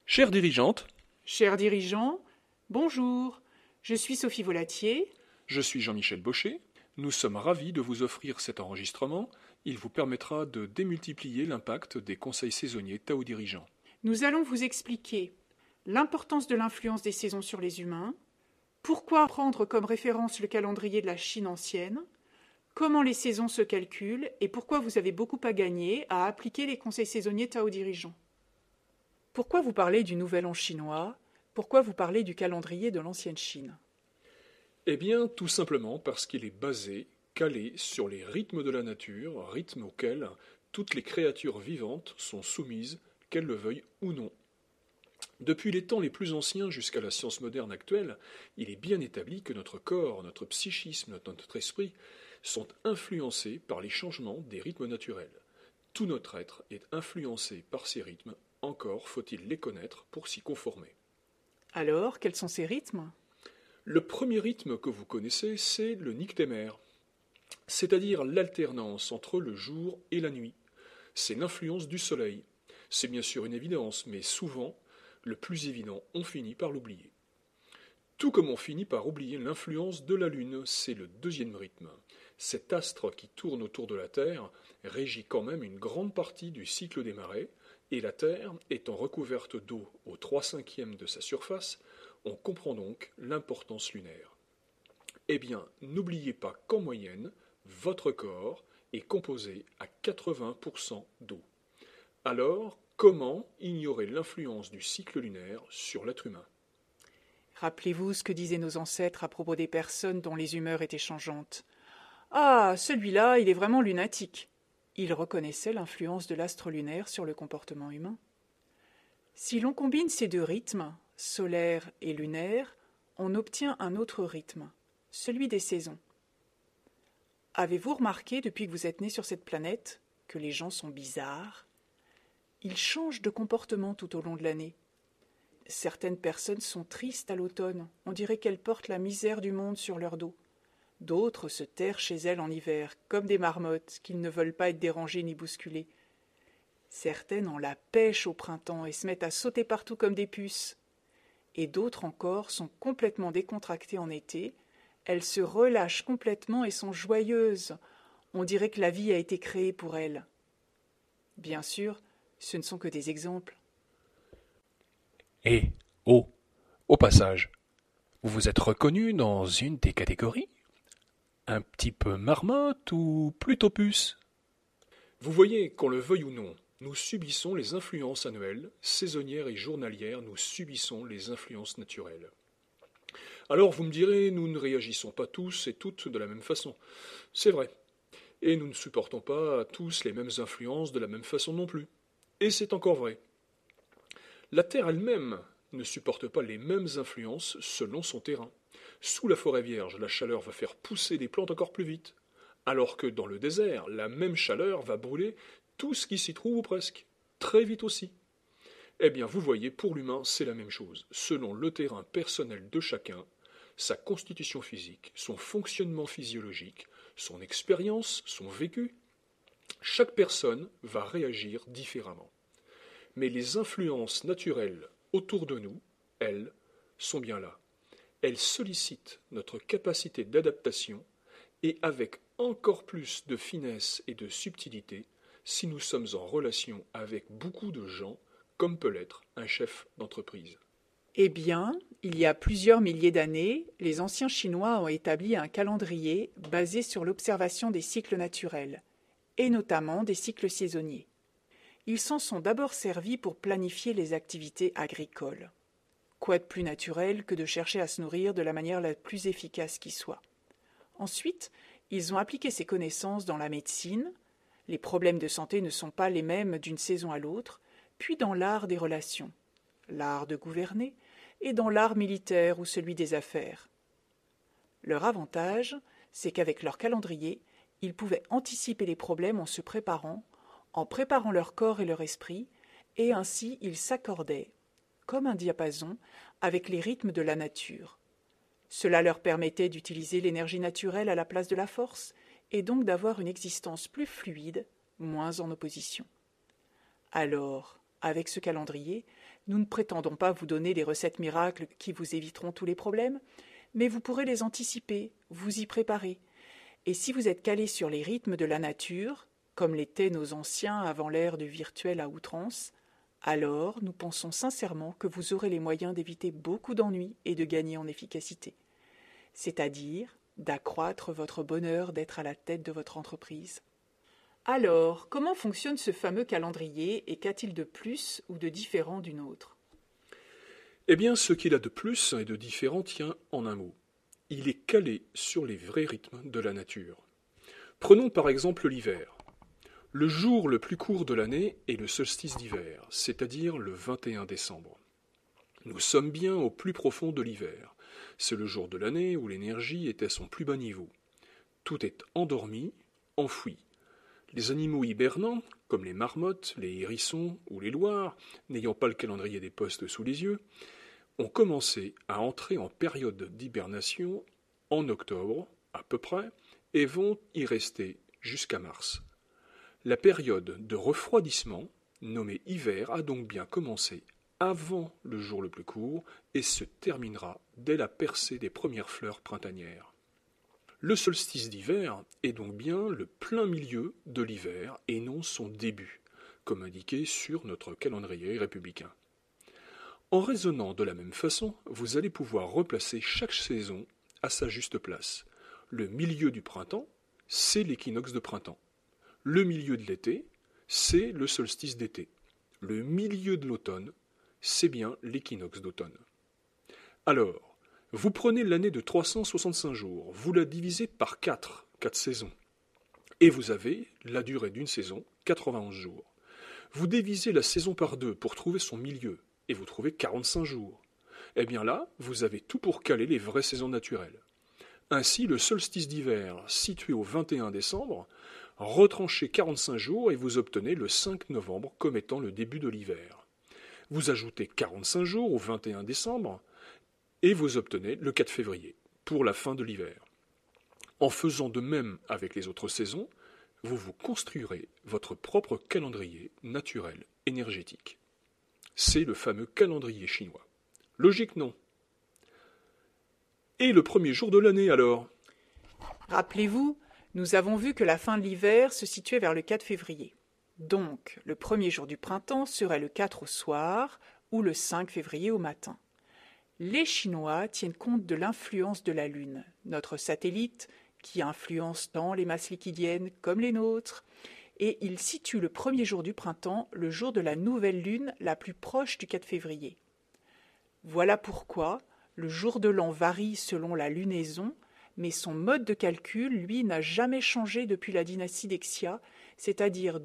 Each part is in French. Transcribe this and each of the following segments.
Chère dirigeante, Chers dirigeants, bonjour, je suis Sophie Volatier. je suis Jean-Michel Baucher. Nous sommes ravis de vous offrir cet enregistrement. Il vous permettra de démultiplier l'impact des conseils saisonniers Tao dirigeants. Nous allons vous expliquer l'importance de l'influence des saisons sur les humains, pourquoi prendre comme référence le calendrier de la Chine ancienne, comment les saisons se calculent et pourquoi vous avez beaucoup à gagner à appliquer les conseils saisonniers Tao dirigeants. Pourquoi vous parlez du Nouvel An chinois? Pourquoi vous parlez du calendrier de l'ancienne Chine? Eh bien, tout simplement parce qu'il est basé, calé sur les rythmes de la nature, rythmes auxquels toutes les créatures vivantes sont soumises, qu'elles le veuillent ou non. Depuis les temps les plus anciens jusqu'à la science moderne actuelle, il est bien établi que notre corps, notre psychisme, notre esprit sont influencés par les changements des rythmes naturels. Tout notre être est influencé par ces rythmes, encore faut-il les connaître pour s'y conformer. Alors, quels sont ces rythmes? Le premier rythme que vous connaissez, c'est le nyctémère, c'est-à-dire l'alternance entre le jour et la nuit. C'est l'influence du soleil. C'est bien sûr une évidence, mais souvent, le plus évident, on finit par l'oublier. Tout comme on finit par oublier l'influence de la Lune, c'est le deuxième rythme. Cet astre qui tourne autour de la Terre régit quand même une grande partie du cycle des marées, et la Terre étant recouverte d'eau aux 3/5 de sa surface, on comprend donc l'importance lunaire. Eh bien, n'oubliez pas qu'en moyenne, votre corps est composé à 80% d'eau. Alors, comment ignorer l'influence du cycle lunaire sur l'être humain? Rappelez-vous ce que disaient nos ancêtres à propos des personnes dont les humeurs étaient changeantes. Ah, celui-là, il est vraiment lunatique. Ils reconnaissaient l'influence de l'astre lunaire sur le comportement humain. Si l'on combine ces deux rythmes, solaire et lunaire, on obtient un autre rythme, celui des saisons. Avez-vous remarqué, depuis que vous êtes né sur cette planète, que les gens sont bizarres? Ils changent de comportement tout au long de l'année. Certaines personnes sont tristes à l'automne, on dirait qu'elles portent la misère du monde sur leur dos. D'autres se terrent chez elles en hiver, comme des marmottes, qu'ils ne veulent pas être dérangées ni bousculées. Certaines ont la pêche au printemps et se mettent à sauter partout comme des puces. Et d'autres encore sont complètement décontractées en été. Elles se relâchent complètement et sont joyeuses. On dirait que la vie a été créée pour elles. Bien sûr, ce ne sont que des exemples. Et, oh, au passage, vous vous êtes reconnu dans une des catégories? Un petit peu marmotte ou plutôt puce? Vous voyez, qu'on le veuille ou non, nous subissons les influences annuelles, saisonnières et journalières, nous subissons les influences naturelles. Alors vous me direz, nous ne réagissons pas tous et toutes de la même façon. C'est vrai. Et nous ne supportons pas tous les mêmes influences de la même façon non plus. Et c'est encore vrai. La Terre elle-même ne supporte pas les mêmes influences selon son terrain. Sous la forêt vierge, la chaleur va faire pousser des plantes encore plus vite, alors que dans le désert, la même chaleur va brûler tout ce qui s'y trouve ou presque, très vite aussi. Eh bien, vous voyez, pour l'humain, c'est la même chose. Selon le terrain personnel de chacun, sa constitution physique, son fonctionnement physiologique, son expérience, son vécu, chaque personne va réagir différemment. Mais les influences naturelles autour de nous, elles, sont bien là. Elles sollicitent notre capacité d'adaptation et avec encore plus de finesse et de subtilité si nous sommes en relation avec beaucoup de gens, comme peut l'être un chef d'entreprise. Eh bien, il y a plusieurs milliers d'années, les anciens Chinois ont établi un calendrier basé sur l'observation des cycles naturels, et notamment des cycles saisonniers. Ils s'en sont d'abord servis pour planifier les activités agricoles. Quoi de plus naturel que de chercher à se nourrir de la manière la plus efficace qui soit? Ensuite, ils ont appliqué ces connaissances dans la médecine. Les problèmes de santé ne sont pas les mêmes d'une saison à l'autre, puis dans l'art des relations, l'art de gouverner, et dans l'art militaire ou celui des affaires. Leur avantage, c'est qu'avec leur calendrier, ils pouvaient anticiper les problèmes en préparant leur corps et leur esprit, et ainsi ils s'accordaient, comme un diapason, avec les rythmes de la nature. Cela leur permettait d'utiliser l'énergie naturelle à la place de la force, et donc d'avoir une existence plus fluide, moins en opposition. Alors, Avec ce calendrier, nous ne prétendons pas vous donner les recettes miracles qui vous éviteront tous les problèmes, mais vous pourrez les anticiper, vous y préparer. Et si vous êtes calé sur les rythmes de la nature, comme l'étaient nos anciens avant l'ère du virtuel à outrance, alors nous pensons sincèrement que vous aurez les moyens d'éviter beaucoup d'ennuis et de gagner en efficacité, c'est-à-dire d'accroître votre bonheur d'être à la tête de votre entreprise. Alors, comment fonctionne ce fameux calendrier et qu'a-t-il de plus ou de différent d'une autre ? Eh bien, ce qu'il a de plus et de différent tient en un mot. Il est calé sur les vrais rythmes de la nature. Prenons par exemple l'hiver. Le jour le plus court de l'année est le solstice d'hiver, c'est-à-dire le 21 décembre. Nous sommes bien au plus profond de l'hiver. C'est le jour de l'année où l'énergie est à son plus bas niveau. Tout est endormi, enfoui. Les animaux hibernants, comme les marmottes, les hérissons ou les loirs, n'ayant pas le calendrier des postes sous les yeux, ont commencé à entrer en période d'hibernation en octobre, à peu près, et vont y rester jusqu'à mars. La période de refroidissement, nommée hiver, a donc bien commencé avant le jour le plus court et se terminera dès la percée des premières fleurs printanières. Le solstice d'hiver est donc bien le plein milieu de l'hiver et non son début, comme indiqué sur notre calendrier républicain. En raisonnant de la même façon, vous allez pouvoir replacer chaque saison à sa juste place. Le milieu du printemps, c'est l'équinoxe de printemps. Le milieu de l'été, c'est le solstice d'été. Le milieu de l'automne, c'est bien l'équinoxe d'automne. Alors, vous prenez l'année de 365 jours, vous la divisez par 4 saisons, et vous avez la durée d'une saison, 91 jours. Vous divisez la saison par 2 pour trouver son milieu, et vous trouvez 45 jours. Eh bien là, vous avez tout pour caler les vraies saisons naturelles. Ainsi, le solstice d'hiver, situé au 21 décembre, retranchez 45 jours et vous obtenez le 5 novembre comme étant le début de l'hiver. Vous ajoutez 45 jours au 21 décembre et vous obtenez le 4 février pour la fin de l'hiver. En faisant de même avec les autres saisons, vous vous construirez votre propre calendrier naturel énergétique. C'est le fameux calendrier chinois. Logique, non? Et le premier jour de l'année alors? Rappelez-vous, nous avons vu que la fin de l'hiver se situait vers le 4 février. Donc, le premier jour du printemps serait le 4 au soir ou le 5 février au matin. Les Chinois tiennent compte de l'influence de la Lune, notre satellite, qui influence tant les masses liquidiennes comme les nôtres, et ils situent le premier jour du printemps, le jour de la nouvelle Lune la plus proche du 4 février. Voilà pourquoi le jour de l'an varie selon la lunaison, mais son mode de calcul, lui, n'a jamais changé depuis la dynastie d'Exia, c'est-à-dire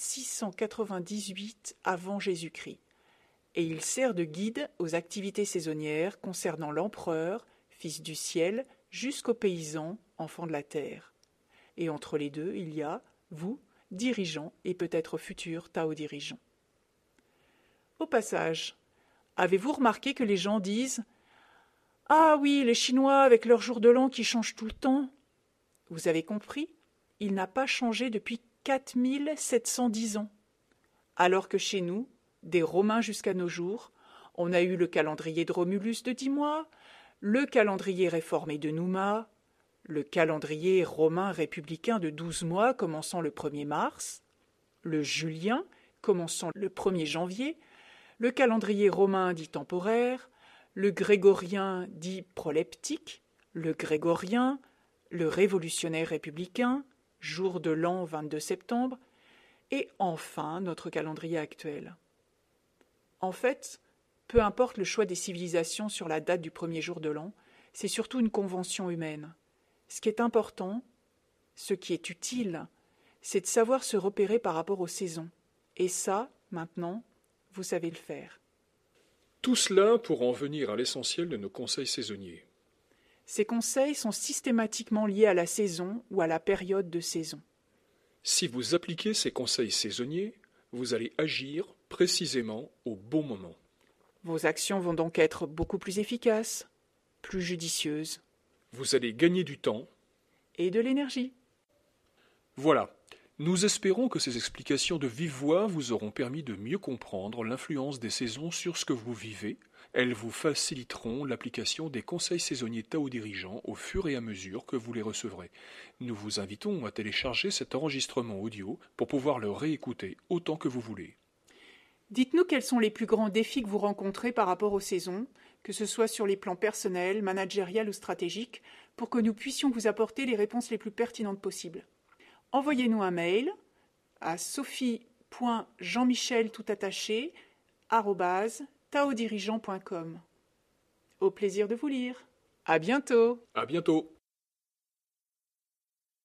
2698 avant Jésus-Christ. Et il sert de guide aux activités saisonnières concernant l'empereur, fils du ciel, jusqu'aux paysans, enfants de la terre. Et entre les deux, il y a, vous, dirigeants et peut-être futurs Tao-dirigeants. Au passage, avez-vous remarqué que les gens disent « Ah oui, les Chinois avec leur jour de l'an qui change tout le temps !» Vous avez compris? Il n'a pas changé depuis 4710 ans. Alors que chez nous, des Romains jusqu'à nos jours, on a eu le calendrier de Romulus de 10 mois, le calendrier réformé de Nouma, le calendrier romain républicain de 12 mois commençant le 1er mars, le julien commençant le 1er janvier, le calendrier romain dit temporaire, le grégorien dit proleptique, le grégorien, le révolutionnaire républicain, jour de l'an 22 septembre, et enfin notre calendrier actuel. En fait, peu importe le choix des civilisations sur la date du premier jour de l'an, c'est surtout une convention humaine. Ce qui est important, ce qui est utile, c'est de savoir se repérer par rapport aux saisons. Et ça, maintenant, vous savez le faire. Tout cela pour en venir à l'essentiel de nos conseils saisonniers. Ces conseils sont systématiquement liés à la saison ou à la période de saison. Si vous appliquez ces conseils saisonniers, vous allez agir précisément au bon moment. Vos actions vont donc être beaucoup plus efficaces, plus judicieuses. Vous allez gagner du temps. Et de l'énergie. Voilà. Nous espérons que ces explications de vive voix vous auront permis de mieux comprendre l'influence des saisons sur ce que vous vivez. Elles vous faciliteront l'application des conseils saisonniers Tao dirigeants au fur et à mesure que vous les recevrez. Nous vous invitons à télécharger cet enregistrement audio pour pouvoir le réécouter autant que vous voulez. Dites-nous quels sont les plus grands défis que vous rencontrez par rapport aux saisons, que ce soit sur les plans personnels, managériels ou stratégiques, pour que nous puissions vous apporter les réponses les plus pertinentes possibles. Envoyez-nous un mail à sophie.jeanmichel@taodirigeant.com. Au plaisir de vous lire. À bientôt. À bientôt.